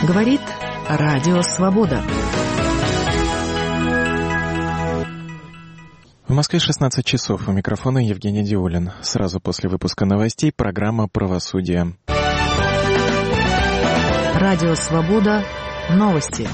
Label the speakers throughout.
Speaker 1: Говорит Радио Свобода.
Speaker 2: В Москве 16 часов. У микрофона Евгений Диулин. Сразу после выпуска новостей программа «Правосудие».
Speaker 1: Радио Свобода. Новости.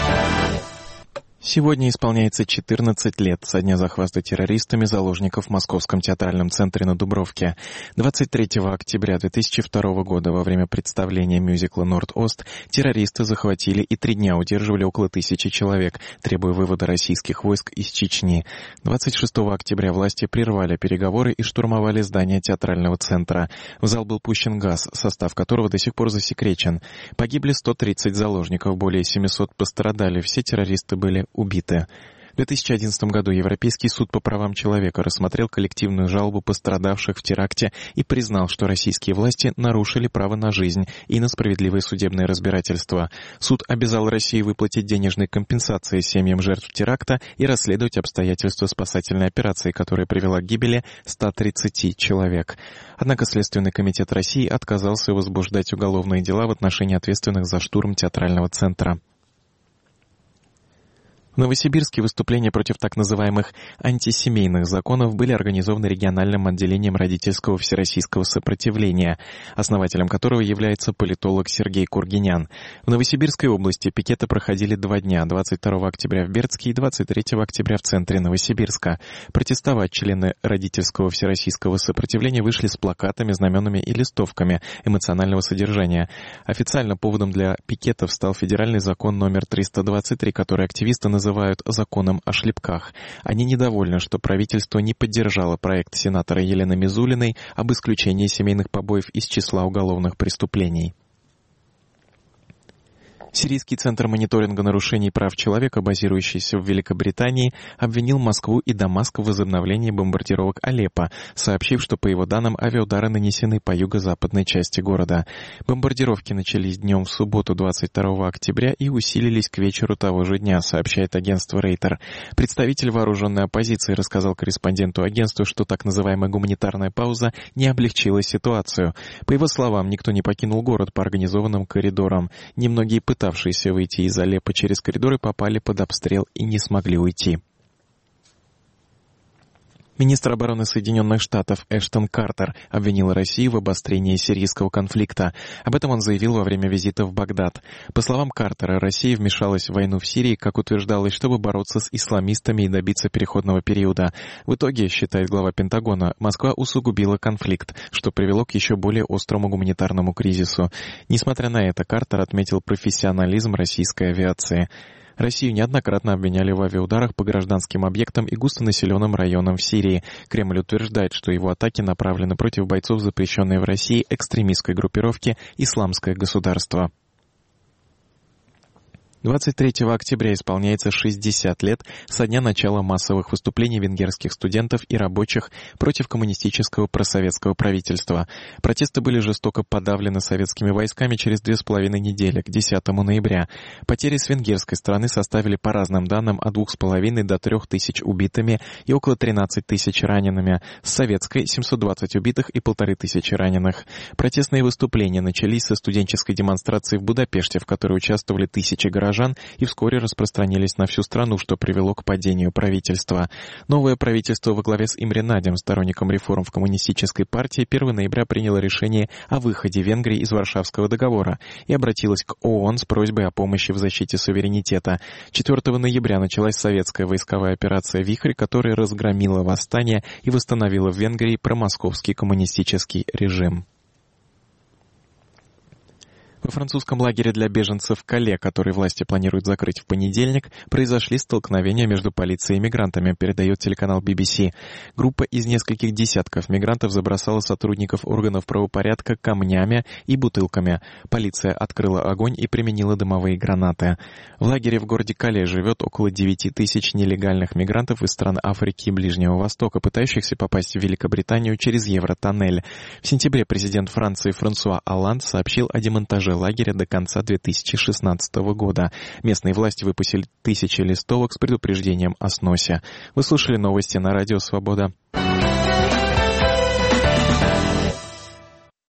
Speaker 2: Сегодня исполняется 14 лет со дня захвата террористами заложников в Московском театральном центре на Дубровке. 23 октября 2002 года во время представления мюзикла «Норд-Ост» террористы захватили и 3 дня удерживали около 1000 человек, требуя вывода российских войск из Чечни. 26 октября власти прервали переговоры и штурмовали здание театрального центра. В зал был пущен газ, состав которого до сих пор засекречен. Погибли 130 заложников, более 700 пострадали, все террористы были убиты. В 2011 году Европейский суд по правам человека рассмотрел коллективную жалобу пострадавших в теракте и признал, что российские власти нарушили право на жизнь и на справедливое судебное разбирательство. Суд обязал Россию выплатить денежные компенсации семьям жертв теракта и расследовать обстоятельства спасательной операции, которая привела к гибели 130 человек. Однако Следственный комитет России отказался возбуждать уголовные дела в отношении ответственных за штурм театрального центра. В Новосибирске выступления против так называемых антисемейных законов были организованы региональным отделением родительского всероссийского сопротивления, основателем которого является политолог Сергей Кургинян. В Новосибирской области пикеты проходили 2 дня, 22 октября в Бердске и 23 октября в центре Новосибирска. Протестовать члены родительского всероссийского сопротивления вышли с плакатами, знаменами и листовками эмоционального содержания. Официально поводом для пикетов стал федеральный закон номер 323, который активисты называют законом о шлепках. Они недовольны, что правительство не поддержало проект сенатора Елены Мизулиной об исключении семейных побоев из числа уголовных преступлений. Сирийский центр мониторинга нарушений прав человека, базирующийся в Великобритании, обвинил Москву и Дамаск в возобновлении бомбардировок Алеппо, сообщив, что, по его данным, авиаудары нанесены по юго-западной части города. Бомбардировки начались днем в субботу 22 октября и усилились к вечеру того же дня, сообщает агентство Рейтер. Представитель вооруженной оппозиции рассказал корреспонденту агентства, что так называемая гуманитарная пауза не облегчила ситуацию. По его словам, никто не покинул город по организованным коридорам. Немногие пытавшиеся выйти из Алеппо через коридоры попали под обстрел и не смогли уйти. Министр обороны Соединенных Штатов Эштон Картер обвинил Россию в обострении сирийского конфликта. Об этом он заявил во время визита в Багдад. По словам Картера, Россия вмешалась в войну в Сирии, как утверждалось, чтобы бороться с исламистами и добиться переходного периода. В итоге, считает глава Пентагона, Москва усугубила конфликт, что привело к еще более острому гуманитарному кризису. Несмотря на это, Картер отметил профессионализм российской авиации. Россию неоднократно обвиняли в авиаударах по гражданским объектам и густонаселенным районам в Сирии. Кремль утверждает, что его атаки направлены против бойцов запрещенной в России экстремистской группировки «Исламское государство». 23 октября исполняется 60 лет со дня начала массовых выступлений венгерских студентов и рабочих против коммунистического просоветского правительства. Протесты были жестоко подавлены советскими войсками через 2,5 недели, к 10 ноября. Потери с венгерской стороны составили по разным данным от 2,5 до 3 тысяч убитыми и около 13 тысяч ранеными, с советской — 720 убитых и 1500 раненых. Протестные выступления начались со студенческой демонстрации в Будапеште, в которой участвовали тысячи горожан, и вскоре распространились на всю страну, что привело к падению правительства. Новое правительство во главе с Имре Надем, сторонником реформ в коммунистической партии, 1 ноября приняло решение о выходе Венгрии из Варшавского договора и обратилось к ООН с просьбой о помощи в защите суверенитета. 4 ноября началась советская войсковая операция «Вихрь», которая разгромила восстание и восстановила в Венгрии промосковский коммунистический режим. Во французском лагере для беженцев Кале, который власти планируют закрыть в понедельник, произошли столкновения между полицией и мигрантами, передает телеканал BBC. Группа из нескольких десятков мигрантов забросала сотрудников органов правопорядка камнями и бутылками. Полиция открыла огонь и применила дымовые гранаты. В лагере в городе Кале живет около 9 тысяч нелегальных мигрантов из стран Африки и Ближнего Востока, пытающихся попасть в Великобританию через Евротоннель. В сентябре президент Франции Франсуа Олланд сообщил о демонтаже лагеря до конца 2016 года. Местные власти выпустили 1000 листовок с предупреждением о сносе. Вы слушали новости на Радио Свобода.